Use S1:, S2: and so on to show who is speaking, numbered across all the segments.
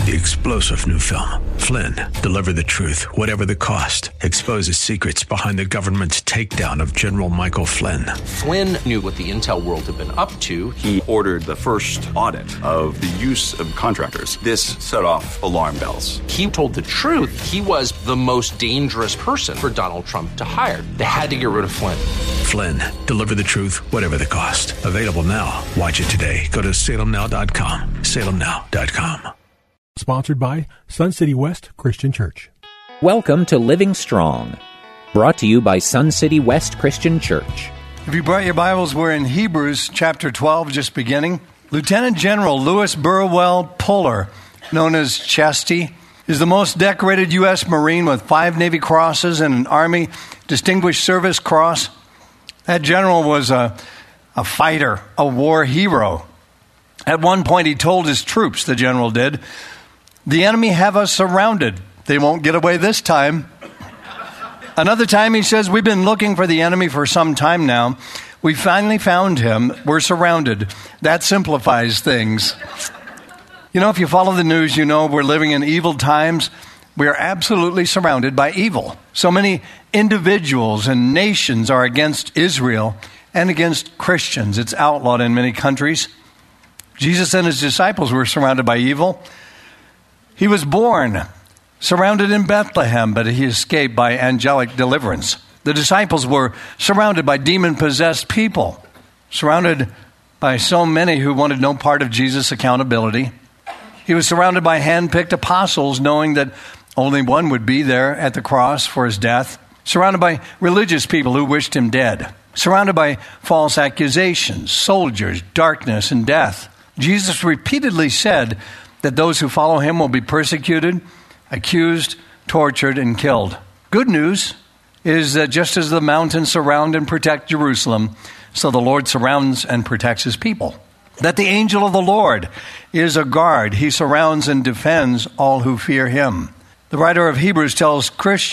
S1: the explosive new film, Flynn, Deliver the Truth, Whatever the Cost, exposes secrets behind the government's takedown of General Michael Flynn.
S2: Flynn knew what the intel world had been up to.
S3: He ordered the first audit of the use of contractors. This set off alarm bells.
S2: He told the truth. He was the most dangerous person for Donald Trump to hire. They had to get rid of Flynn.
S1: Flynn, Deliver the Truth, Whatever the Cost. Available now. Watch it today. Go to salemnow.com. salemnow.com.
S4: Sponsored by Sun City West Christian Church.
S5: Welcome to Living Strong, brought to you by Sun City West Christian Church.
S6: If you brought your Bibles, we're in Hebrews chapter 12, just beginning. Lieutenant General Louis Burwell Puller, known as Chesty, is the most decorated U.S. Marine with 5 Navy Crosses and an Army Distinguished Service Cross. That general was a fighter, a war hero. At one point, he told his troops, the general did, "The enemy have us surrounded. They won't get away this time." Another time, he says, "We've been looking for the enemy for some time now. We finally found him. We're surrounded." That simplifies things. You know, if you follow the news, you know we're living in evil times. We are absolutely surrounded by evil. So many individuals and nations are against Israel and against Christians. It's outlawed in many countries. Jesus and his disciples were surrounded by evil. He was born surrounded in Bethlehem, but he escaped by angelic deliverance. The disciples were surrounded by demon-possessed people, surrounded by so many who wanted no part of Jesus' accountability. He was surrounded by hand-picked apostles, knowing that only one would be there at the cross for his death. Surrounded by religious people who wished him dead. Surrounded by false accusations, soldiers, darkness, and death. Jesus repeatedly said that those who follow him will be persecuted, accused, tortured, and killed. Good news is that just as the mountains surround and protect Jerusalem, so the Lord surrounds and protects his people. That the angel of the Lord is a guard. He surrounds and defends all who fear him. The writer of Hebrews tells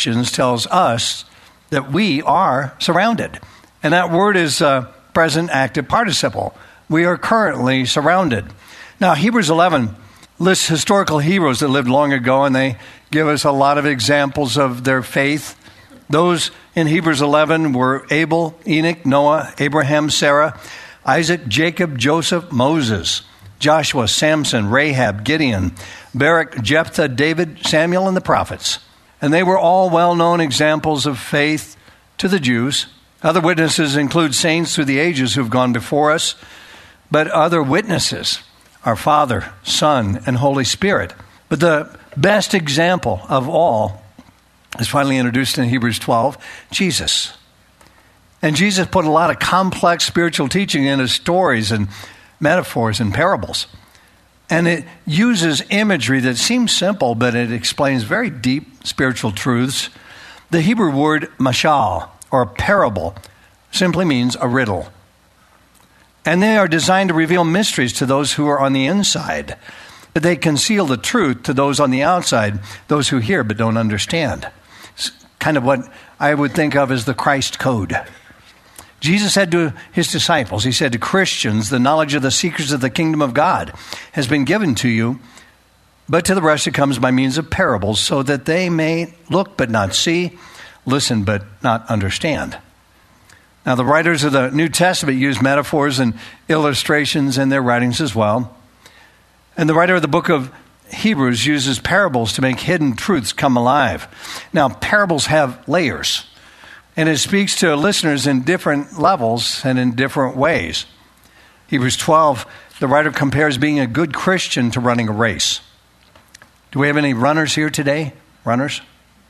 S6: us that we are surrounded. And that word is present active participle. We are currently surrounded. Now, Hebrews 11 lists historical heroes that lived long ago, and they give us a lot of examples of their faith. Those in Hebrews 11 were Abel, Enoch, Noah, Abraham, Sarah, Isaac, Jacob, Joseph, Moses, Joshua, Samson, Rahab, Gideon, Barak, Jephthah, David, Samuel, and the prophets. And they were all well-known examples of faith to the Jews. Other witnesses include saints through the ages who've gone before us. But other witnesses are Father, Son, and Holy Spirit. But the best example of all is finally introduced in Hebrews 12, Jesus. And Jesus put a lot of complex spiritual teaching into stories and metaphors and parables. And it uses imagery that seems simple, but it explains very deep spiritual truths. The Hebrew word mashal, or parable, simply means a riddle. And they are designed to reveal mysteries to those who are on the inside. But they conceal the truth to those on the outside, those who hear but don't understand. It's kind of what I would think of as the Christ code. Jesus said to his disciples, he said to Christians, "The knowledge of the secrets of the kingdom of God has been given to you, but to the rest it comes by means of parables, so that they may look but not see, listen but not understand." Now, the writers of the New Testament use metaphors and illustrations in their writings as well. And the writer of the book of Hebrews uses parables to make hidden truths come alive. Now, parables have layers, and it speaks to listeners in different levels and in different ways. Hebrews 12, the writer compares being a good Christian to running a race. Do we have any runners here today? Runners?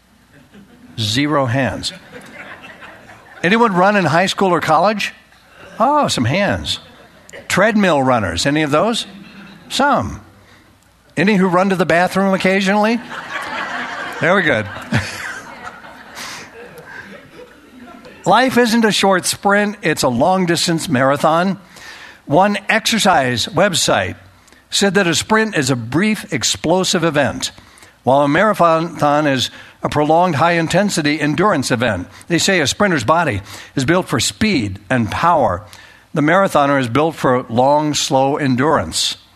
S6: 0 hands. Anyone run in high school or college? Oh, some hands. Treadmill runners, any of those? Some. Any who run to the bathroom occasionally? Very good. Life isn't a short sprint, it's a long-distance marathon. One exercise website said that a sprint is a brief, explosive event, while a marathon is a prolonged, high-intensity endurance event. They say a sprinter's body is built for speed and power. The marathoner is built for long, slow endurance.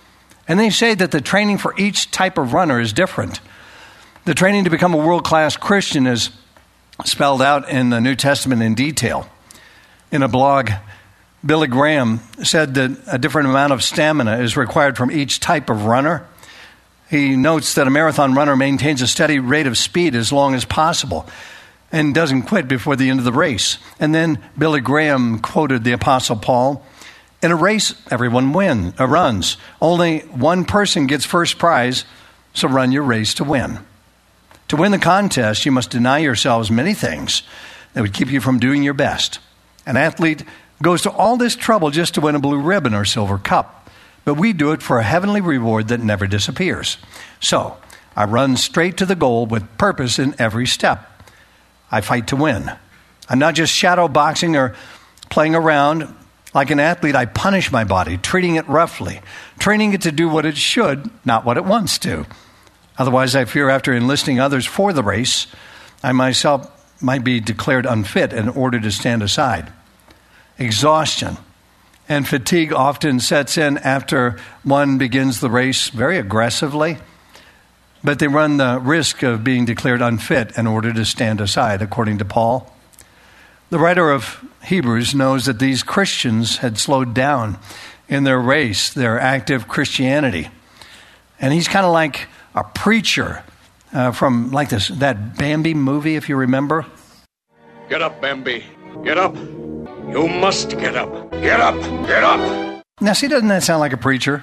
S6: And they say that the training for each type of runner is different. The training to become a world-class Christian is spelled out in the New Testament in detail. In a blog, Billy Graham said that a different amount of stamina is required from each type of runner. He notes that a marathon runner maintains a steady rate of speed as long as possible and doesn't quit before the end of the race. And then Billy Graham quoted the Apostle Paul, "In a race, everyone runs. Only one person gets first prize, so run your race to win. To win the contest, you must deny yourselves many things that would keep you from doing your best. An athlete goes to all this trouble just to win a blue ribbon or silver cup, but we do it for a heavenly reward that never disappears. So, I run straight to the goal with purpose in every step. I fight to win. I'm not just shadow boxing or playing around. Like an athlete, I punish my body, treating it roughly, training it to do what it should, not what it wants to. Otherwise, I fear after enlisting others for the race, I myself might be declared unfit and ordered to stand aside. Exhaustion and fatigue often sets in after one begins the race very aggressively, but they run the risk of being declared unfit and ordered to stand aside, according to Paul. The writer of Hebrews knows that these Christians had slowed down in their race, their active Christianity. And he's kind of like a preacher from like that Bambi movie, if you remember.
S7: Get up, Bambi. Get up. You must get up. Get up. Get up.
S6: Now, see, doesn't that sound like a preacher?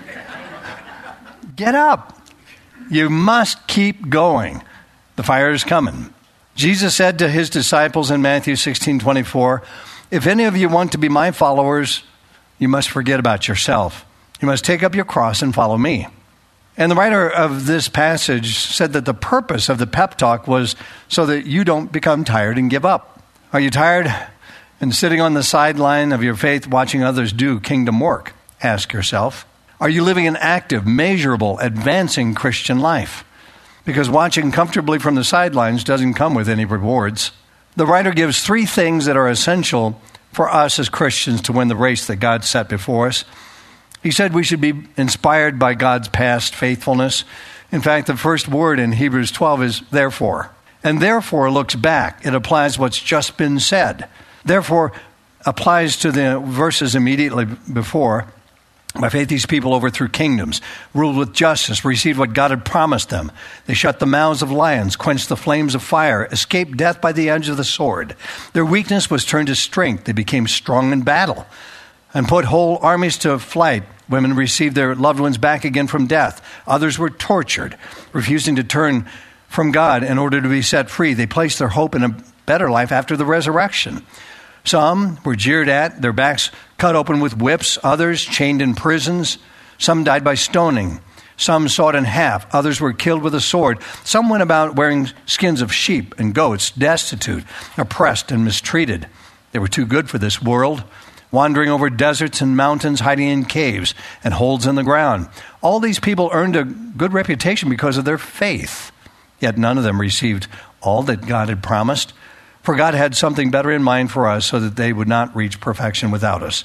S6: Get up. You must keep going. The fire is coming. Jesus said to his disciples in Matthew 16:24, "If any of you want to be my followers, you must forget about yourself. You must take up your cross and follow me." And the writer of this passage said that the purpose of the pep talk was so that you don't become tired and give up. Are you tired and sitting on the sideline of your faith watching others do kingdom work? Ask yourself. Are you living an active, measurable, advancing Christian life? Because watching comfortably from the sidelines doesn't come with any rewards. The writer gives 3 things that are essential for us as Christians to win the race that God set before us. He said we should be inspired by God's past faithfulness. In fact, the first word in Hebrews 12 is therefore. And therefore looks back. It applies what's just been said. Therefore applies to the verses immediately before. By faith, these people overthrew kingdoms, ruled with justice, received what God had promised them. They shut the mouths of lions, quenched the flames of fire, escaped death by the edge of the sword. Their weakness was turned to strength. They became strong in battle and put whole armies to flight. Women received their loved ones back again from death. Others were tortured, refusing to turn from God in order to be set free. They placed their hope in a better life after the resurrection. Some were jeered at, their backs cut open with whips. Others chained in prisons. Some died by stoning. Some sawed in half. Others were killed with a sword. Some went about wearing skins of sheep and goats, destitute, oppressed, and mistreated. They were too good for this world, wandering over deserts and mountains, hiding in caves and holes in the ground. All these people earned a good reputation because of their faith. Yet none of them received all that God had promised. For God had something better in mind for us so that they would not reach perfection without us.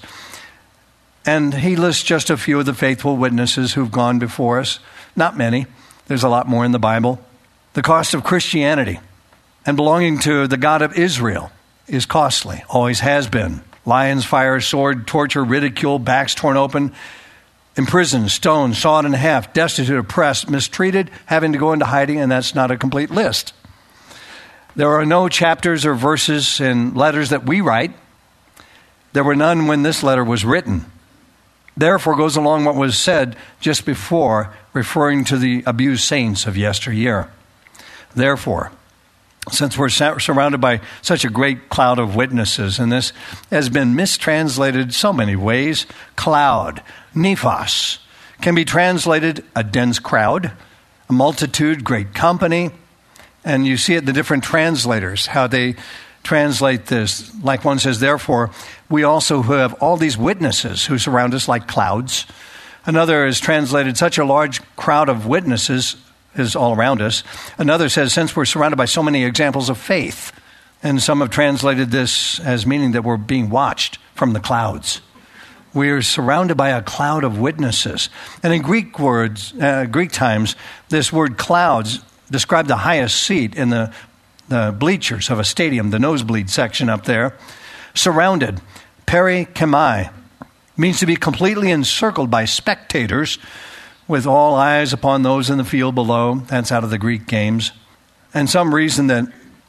S6: And he lists just a few of the faithful witnesses who've gone before us. Not many. There's a lot more in the Bible. The cost of Christianity and belonging to the God of Israel is costly, always has been. Lions, fire, sword, torture, ridicule, backs torn open, imprisoned, stoned, sawed in half, destitute, oppressed, mistreated, having to go into hiding, and that's not a complete list. There are no chapters or verses in letters that we write. There were none when this letter was written. Therefore goes along what was said just before, referring to the abused saints of yesteryear. Therefore, since we're surrounded by such a great cloud of witnesses, and this has been mistranslated so many ways, cloud, nephos, can be translated a dense crowd, a multitude, great company, and you see it in the different translators, how they translate this. Like one says, therefore, we also who have all these witnesses who surround us like clouds. Another is translated, such a large crowd of witnesses is all around us. Another says, since we're surrounded by so many examples of faith. And some have translated this as meaning that we're being watched from the clouds. We are surrounded by a cloud of witnesses. And in Greek times, this word clouds described the highest seat in the bleachers of a stadium, the nosebleed section up there. Surrounded, perikemai, means to be completely encircled by spectators with all eyes upon those in the field below. That's out of the Greek games. And some reason that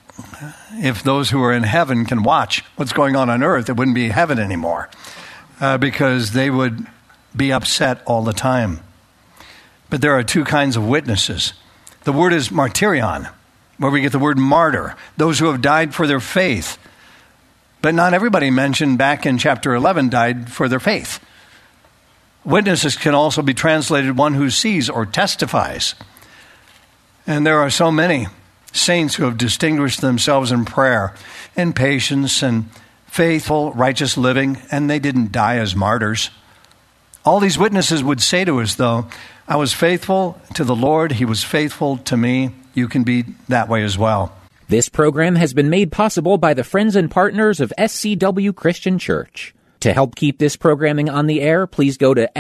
S6: if those who are in heaven can watch what's going on earth, it wouldn't be heaven anymore. Because they would be upset all the time. But there are two kinds of witnesses. The word is martyrion, where we get the word martyr, those who have died for their faith. But not everybody mentioned back in chapter 11 died for their faith. Witnesses can also be translated one who sees or testifies. And there are so many saints who have distinguished themselves in prayer, in patience, and faithful, righteous living, and they didn't die as martyrs. All these witnesses would say to us, though, I was faithful to the Lord, He was faithful to me. You can be that way as well.
S5: This program has been made possible by the friends and partners of SCW Christian Church. To help keep this programming on the air, please go to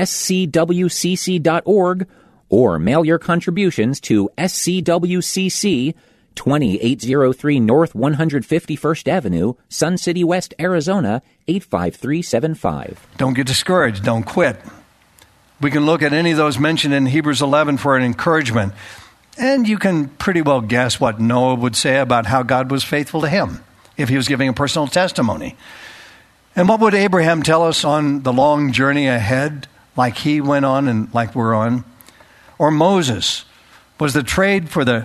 S5: scwcc.org or mail your contributions to SCWCC, 2803 North 151st Avenue, Sun City West, Arizona, 85375.
S6: Don't get discouraged. Don't quit. We can look at any of those mentioned in Hebrews 11 for an encouragement. And you can pretty well guess what Noah would say about how God was faithful to him if he was giving a personal testimony. And what would Abraham tell us on the long journey ahead, like he went on and like we're on? Or Moses, was the trade for the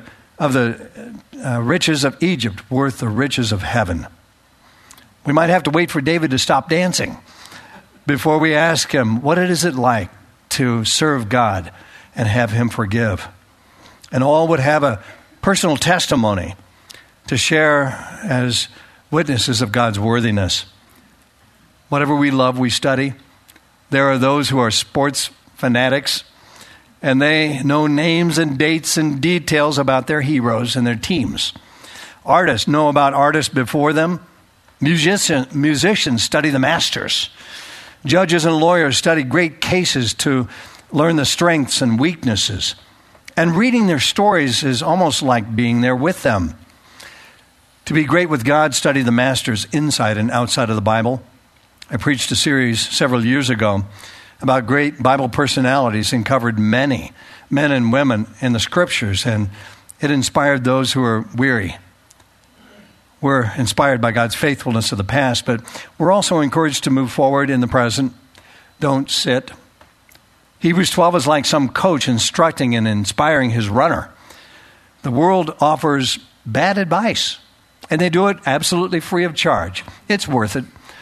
S6: riches of Egypt worth the riches of heaven? We might have to wait for David to stop dancing before we ask him, what is it like to serve God and have Him forgive? And all would have a personal testimony to share as witnesses of God's worthiness. Whatever we love, we study. There are those who are sports fanatics, and they know names and dates and details about their heroes and their teams. Artists know about artists before them. Musicians study the masters. Judges and lawyers study great cases to learn the strengths and weaknesses. And reading their stories is almost like being there with them. To be great with God, study the masters inside and outside of the Bible. I preached a series several years ago about great Bible personalities and covered many men and women in the Scriptures, and it inspired those who are weary. We're inspired by God's faithfulness of the past, but we're also encouraged to move forward in the present. Don't sit. Hebrews 12 is like some coach instructing and inspiring his runner. The world offers bad advice, and they do it absolutely free of charge. It's worth it.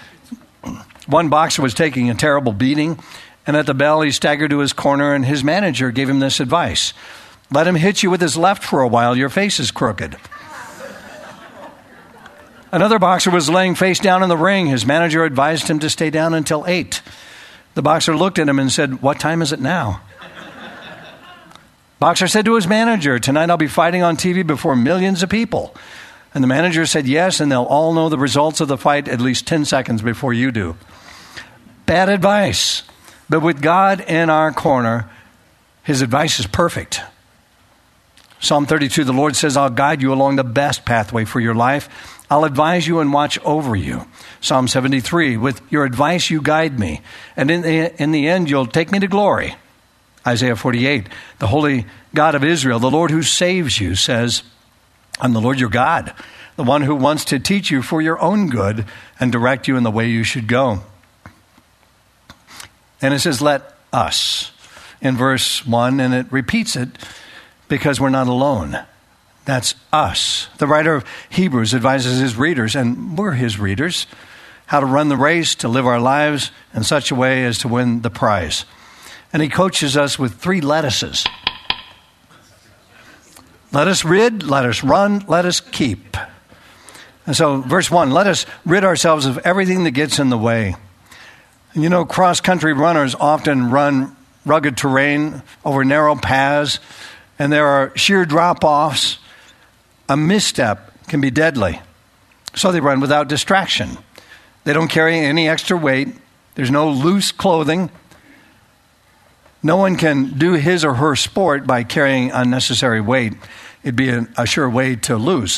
S6: One boxer was taking a terrible beating, and at the bell he staggered to his corner, and his manager gave him this advice: let him hit you with his left for a while, your face is crooked. Another boxer was laying face down in the ring. His manager advised him to stay down until 8. The boxer looked at him and said, what time is it now? Boxer said to his manager, tonight I'll be fighting on TV before millions of people. And the manager said, yes, and they'll all know the results of the fight at least 10 seconds before you do. Bad advice. But with God in our corner, His advice is perfect. Psalm 32, the Lord says, I'll guide you along the best pathway for your life. I'll advise you and watch over you. Psalm 73, with your advice you guide me, and in the end you'll take me to glory. Isaiah 48, the holy God of Israel, the Lord who saves you, says, I'm the Lord your God, the one who wants to teach you for your own good and direct you in the way you should go. And it says, let us, in verse 1, and it repeats it because we're not alone. That's us. The writer of Hebrews advises his readers, and we're his readers, how to run the race, to live our lives in such a way as to win the prize. And he coaches us with 3 lettuces. Let us rid, let us run, let us keep. And so, verse 1, let us rid ourselves of everything that gets in the way. And you know, cross-country runners often run rugged terrain over narrow paths, and there are sheer drop-offs. A misstep can be deadly. So they run without distraction. They don't carry any extra weight. There's no loose clothing. No one can do his or her sport by carrying unnecessary weight. It'd be a sure way to lose.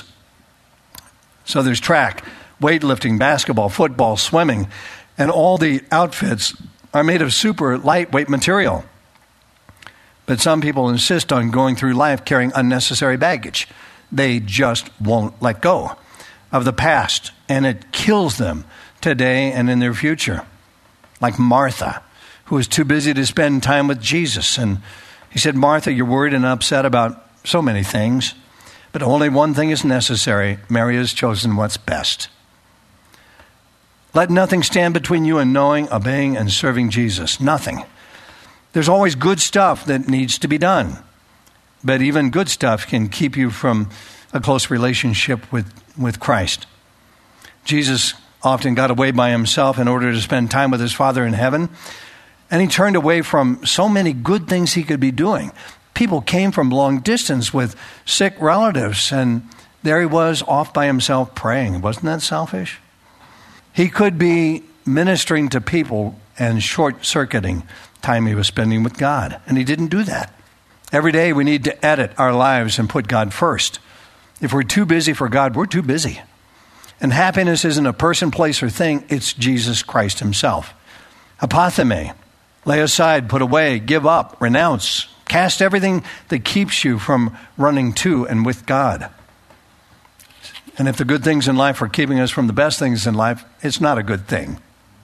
S6: So there's track, weightlifting, basketball, football, swimming, and all the outfits are made of super lightweight material. But some people insist on going through life carrying unnecessary baggage. They just won't let go of the past, and it kills them today and in their future. Like Martha, who was too busy to spend time with Jesus. And he said, Martha, you're worried and upset about so many things, but only one thing is necessary. Mary has chosen what's best. Let nothing stand between you and knowing, obeying, and serving Jesus. Nothing. There's always good stuff that needs to be done. But even good stuff can keep you from a close relationship with Christ. Jesus often got away by himself in order to spend time with his Father in heaven. And he turned away from so many good things he could be doing. People came from long distance with sick relatives, and there he was off by himself praying. Wasn't that selfish? He could be ministering to people and short-circuiting time he was spending with God, and he didn't do that. Every day we need to edit our lives and put God first. If we're too busy for God, we're too busy. And happiness isn't a person, place, or thing. It's Jesus Christ himself. Apotheme, lay aside, put away, give up, renounce, cast everything that keeps you from running to and with God. And if the good things in life are keeping us from the best things in life, it's not a good thing.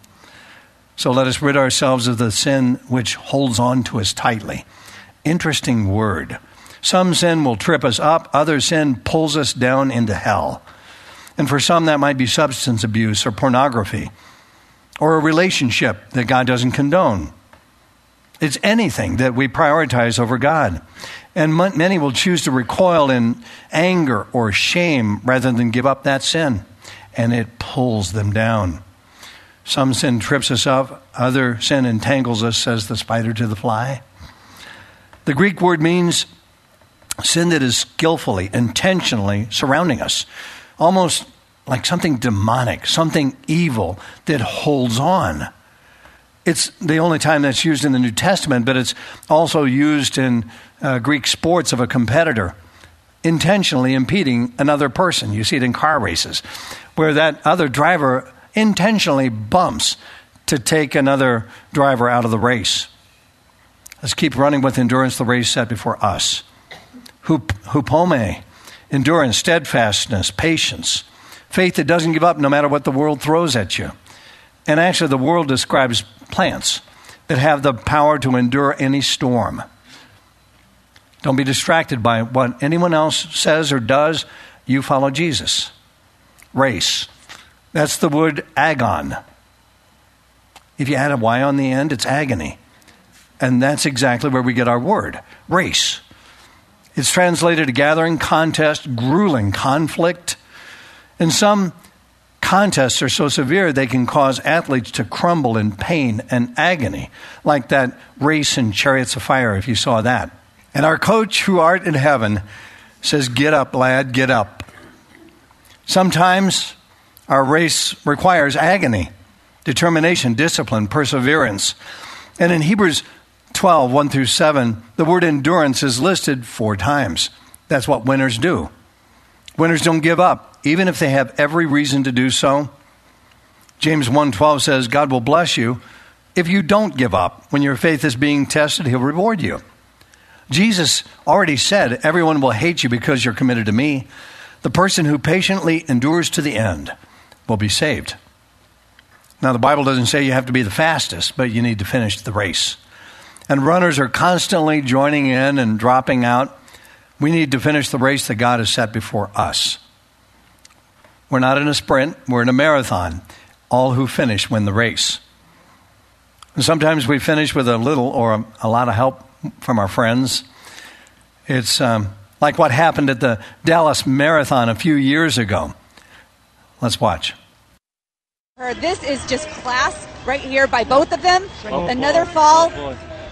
S6: So let us rid ourselves of the sin which holds on to us tightly. Interesting word. Some sin will trip us up. Other sin pulls us down into hell. And for some, that might be substance abuse or pornography or a relationship that God doesn't condone. It's anything that we prioritize over God. And many will choose to recoil in anger or shame rather than give up that sin. And it pulls them down. Some sin trips us up. Other sin entangles us, says the spider to the fly. The Greek word means sin that is skillfully, intentionally surrounding us. Almost like something demonic, something evil that holds on. It's the only time that's used in the New Testament, but it's also used in Greek sports of a competitor intentionally impeding another person. You see it in car races, where that other driver intentionally bumps to take another driver out of the race. Let's keep running with endurance the race set before us. Hupome, endurance, steadfastness, patience, faith that doesn't give up no matter what the world throws at you. And actually the world describes plants that have the power to endure any storm. Don't be distracted by what anyone else says or does. You follow Jesus. Race. That's the word agon. If you add a Y on the end, it's agony. And that's exactly where we get our word, race. It's translated to gathering, contest, grueling, conflict. And some contests are so severe they can cause athletes to crumble in pain and agony, like that race in Chariots of Fire, if you saw that. And our coach who art in heaven says, get up, lad, get up. Sometimes our race requires agony, determination, discipline, perseverance. And in Hebrews 12, 1 through 7, the word endurance is listed 4 times. That's what winners do. Winners don't give up, even if they have every reason to do so. James 1:12 says, God will bless you if you don't give up. When your faith is being tested, he'll reward you. Jesus already said, everyone will hate you because you're committed to me. The person who patiently endures to the end will be saved. Now, the Bible doesn't say you have to be the fastest, but you need to finish the race. And runners are constantly joining in and dropping out. We need to finish the race that God has set before us. We're not in a sprint, we're in a marathon. All who finish win the race. And sometimes we finish with a little or a lot of help from our friends. It's like what happened at the Dallas Marathon a few years ago. Let's watch.
S8: This is just class right here by both of them. Another fall.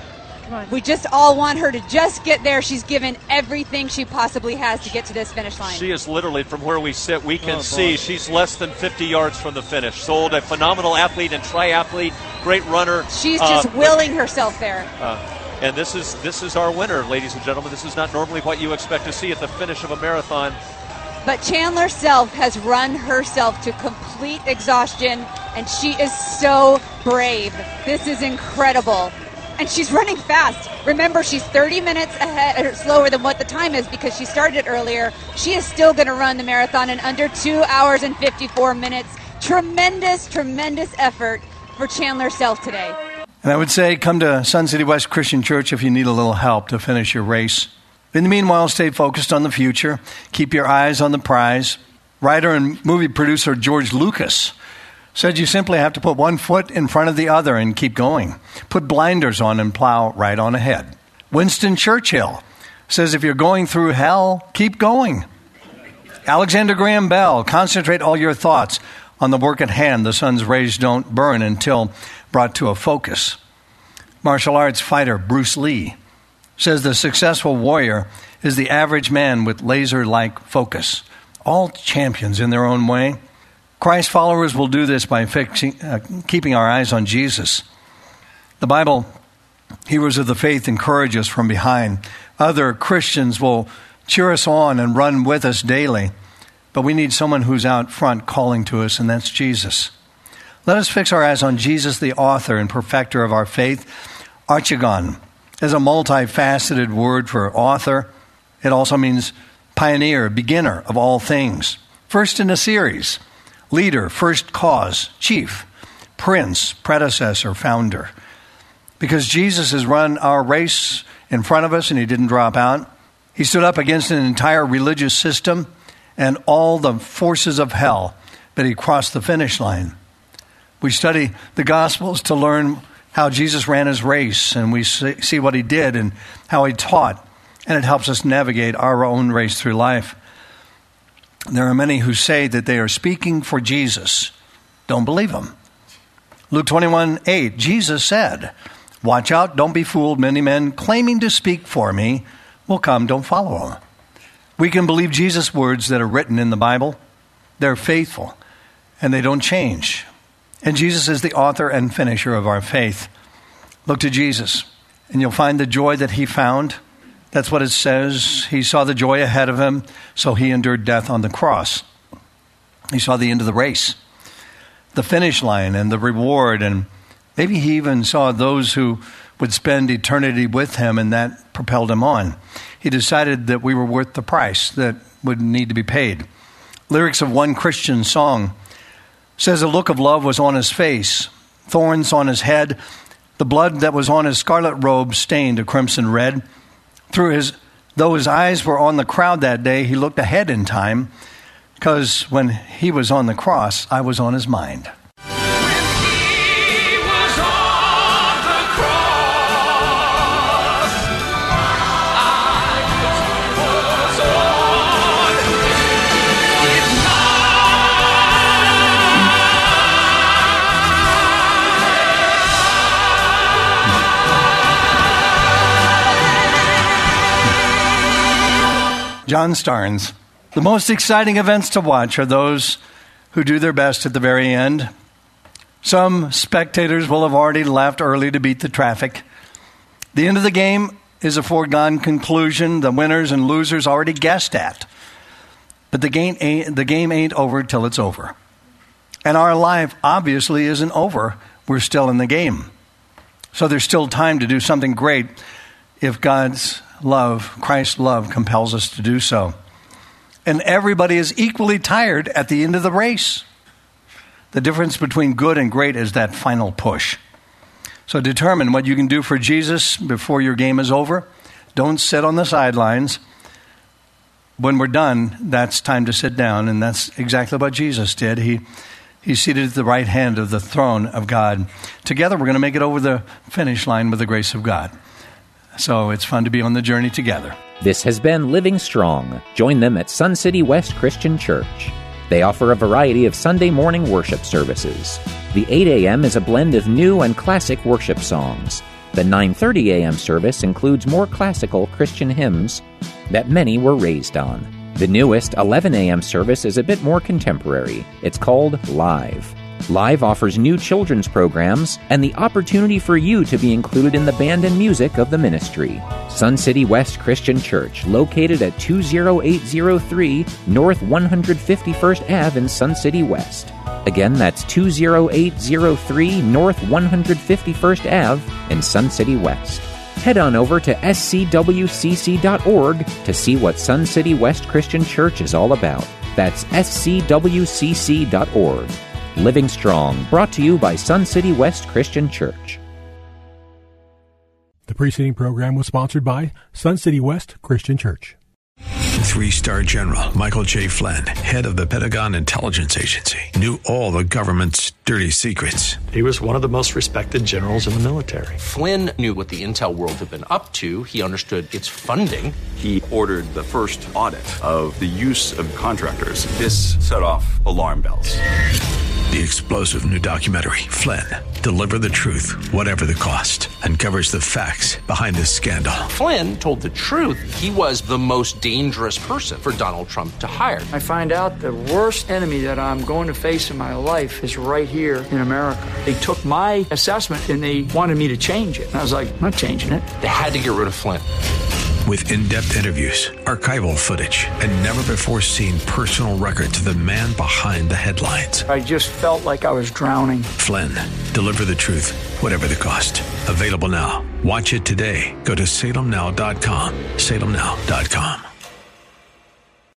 S8: We just all want her to just get there. She's given everything she possibly has to get to this finish line.
S9: She is literally, from where we sit, we can see she's less than 50 yards from the finish. Sold, a phenomenal athlete and triathlete, great runner.
S8: She's just willing herself there.
S9: And this is our winner, ladies and gentlemen. This is not normally what you expect to see at the finish of a marathon.
S8: But Chandler Self has run herself to complete exhaustion, and she is so brave. This is incredible. And she's running fast. Remember, she's 30 minutes ahead, or slower than what the time is because she started earlier. She is still going to run the marathon in under 2 hours and 54 minutes. Tremendous, tremendous effort for Chandler Self today.
S6: And I would say come to Sun City West Christian Church if you need a little help to finish your race. In the meanwhile, stay focused on the future. Keep your eyes on the prize. Writer and movie producer George Lucas said you simply have to put one foot in front of the other and keep going. Put blinders on and plow right on ahead. Winston Churchill says if you're going through hell, keep going. Alexander Graham Bell, concentrate all your thoughts on the work at hand. The sun's rays don't burn until brought to a focus. Martial arts fighter Bruce Lee says the successful warrior is the average man with laser-like focus. All champions in their own way. Christ followers will do this by keeping our eyes on Jesus. The Bible, heroes of the faith, encourage us from behind. Other Christians will cheer us on and run with us daily. But we need someone who's out front calling to us, and that's Jesus. Let us fix our eyes on Jesus, the author and perfecter of our faith. Archegon is a multifaceted word for author. It also means pioneer, beginner of all things. First in a series. Leader, first cause, chief, prince, predecessor, founder. Because Jesus has run our race in front of us and he didn't drop out. He stood up against an entire religious system and all the forces of hell, but he crossed the finish line. We study the Gospels to learn how Jesus ran his race, and we see what he did and how he taught, and it helps us navigate our own race through life. There are many who say that they are speaking for Jesus. Don't believe them. Luke 21:8, Jesus said, "Watch out, don't be fooled. Many men claiming to speak for me will come, don't follow them." We can believe Jesus' words that are written in the Bible. They're faithful, and they don't change. And Jesus is the author and finisher of our faith. Look to Jesus, and you'll find the joy that he found. That's what it says. He saw the joy ahead of him, so he endured death on the cross. He saw the end of the race, the finish line and the reward, and maybe he even saw those who would spend eternity with him, and that propelled him on. He decided that we were worth the price that would need to be paid. Lyrics of one Christian song says, "A look of love was on his face, thorns on his head, the blood that was on his scarlet robe stained a crimson red. Though his eyes were on the crowd that day, he looked ahead in time, because when he was on the cross, I was on his mind." John Starnes. The most exciting events to watch are those who do their best at the very end. Some spectators will have already left early to beat the traffic. The end of the game is a foregone conclusion. The winners and losers already guessed at. But the game ain't over till it's over. And our life obviously isn't over. We're still in the game. So there's still time to do something great if God's love, Christ's love, compels us to do so. And everybody is equally tired at the end of the race. The difference between good and great is that final push. So determine what you can do for Jesus before your game is over. Don't sit on the sidelines. When we're done, that's time to sit down, and that's exactly what Jesus did. He's seated at the right hand of the throne of God. Together, we're going to make it over the finish line with the grace of God. So it's fun to be on the journey together.
S5: This has been Living Strong. Join them at Sun City West Christian Church. They offer a variety of Sunday morning worship services. The 8 a.m. is a blend of new and classic worship songs. The 9:30 a.m. service includes more classical Christian hymns that many were raised on. The newest 11 a.m. service is a bit more contemporary. It's called Live. Live offers new children's programs and the opportunity for you to be included in the band and music of the ministry. Sun City West Christian Church, located at 20803 North 151st Ave in Sun City West. Again, that's 20803 North 151st Ave in Sun City West. Head on over to scwcc.org to see what Sun City West Christian Church is all about. That's scwcc.org. Living Strong, brought to you by Sun City West Christian Church.
S4: The preceding program was sponsored by Sun City West Christian Church.
S1: 3-star General Michael J. Flynn, head of the Pentagon Intelligence Agency, knew all the government's dirty secrets.
S10: He was one of the most respected generals in the military.
S2: Flynn knew what the intel world had been up to. He understood its funding.
S3: He ordered the first audit of the use of contractors. This set off alarm bells.
S1: The explosive new documentary, Flynn, Deliver the Truth, Whatever the Cost, uncovers the facts behind this scandal.
S2: Flynn told the truth. He was the most dangerous person for Donald Trump to hire.
S11: I find out the worst enemy that I'm going to face in my life is right here in America. They took my assessment and they wanted me to change it. And I was like, I'm not changing it.
S2: They had to get rid of Flynn.
S1: With in-depth interviews, archival footage, and never-before-seen personal records of the man behind the headlines.
S11: I just felt like I was drowning.
S1: Flynn, Deliver the Truth, Whatever the Cost. Available now. Watch it today. Go to salemnow.com. salemnow.com.